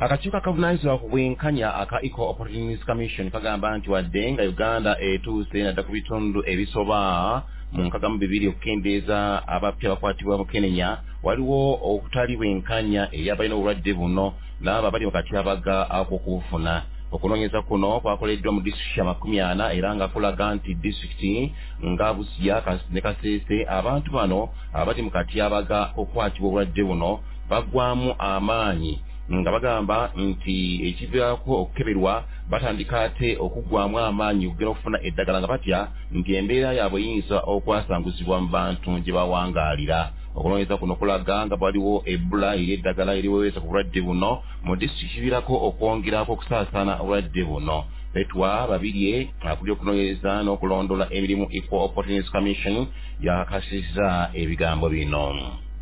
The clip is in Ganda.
akakiiko akavunaanyizibwa ku bwenkanya aka Equal Opportunities Commission kagamba nti wadde nga Uganda etuuse nadda ku bitundu ebisoba mu nkaga mu bibiri okukendeeza abapya bakwatibwa mu Kenya, waliwo okutali bwenkanya eri abalina obulwadde buno n'abo abali wakati abaga ak'okufuna. Okunoonyeza kuno kwakoleddwa mu disitulikiti ya 40 era nga kulaga nti disitulikiti nga Busia ne Kasese abantu bano abali mu kati abaga okukwatibwa obulwadde buno baggwamu amaanyi nga bagamba nti ekivaako okukeberwa batandika ate okuggwamu amaanyi okugenda okufuna eddagala nga batya nti embeera yaabwe eyinza okwasanguzibwa mu bantu gye bawangaalira. Okunoonyeza kuno kulaga nga waliwo ebbula ery'eddagala eriweweeza ku bulwadde buno mu disitulikiti kiviirako okwongerako okusaasaana obulwadde buno. Petwa Babirye akuli okunoonyereza n'okulondoola emirimu Equal Opportunities Commission yakakasizza ebigambo bino.